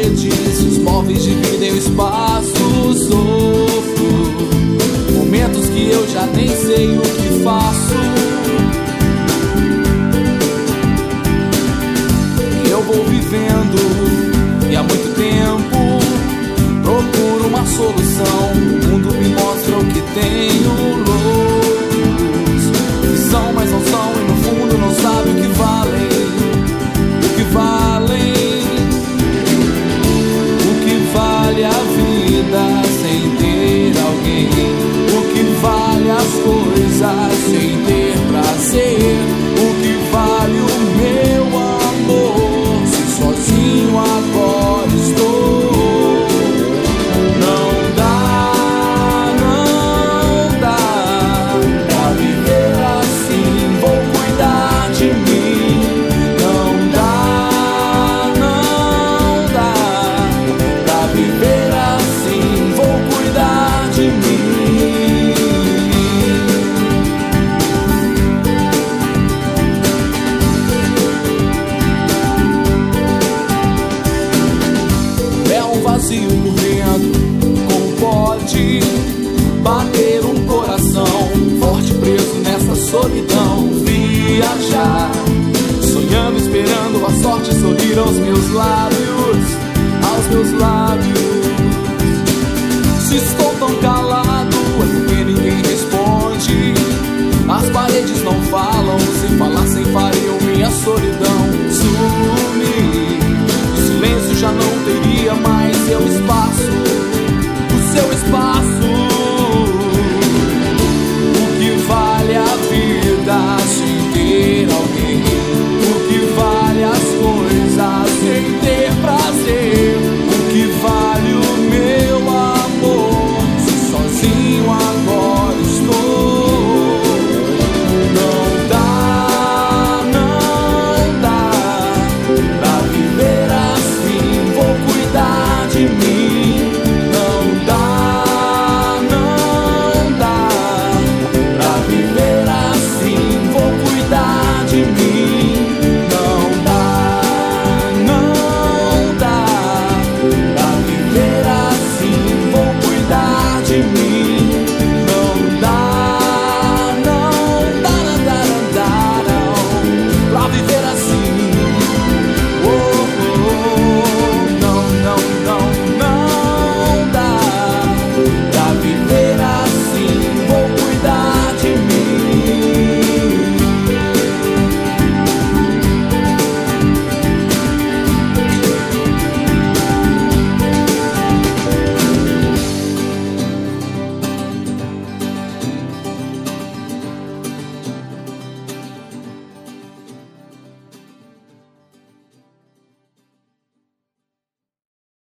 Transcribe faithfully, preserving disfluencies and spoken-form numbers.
paredes, os móveis dividem o espaço. Sofro momentos que eu já nem sei o que faço. Eu vou vivendo e há muito tempo procuro uma solução. O mundo me mostra o que tenho. Loucos que são, mas não são, e no fundo não sabem o que valem. O que valem, o que vale a vida sem ter alguém. O que vale as coisas sem ter prazer. O que vale o meu amor se sozinho agora estou. Não dá, não dá pra viver assim. Vou cuidar de mim. Não dá, não dá pra viver assim. Vou cuidar de mim. É um vazio por dentro, como pode bater um coração forte preso nessa solidão? Viajar, sonhando, esperando a sorte sorrir aos meus lábios, aos meus lábios. Se estou tão calado é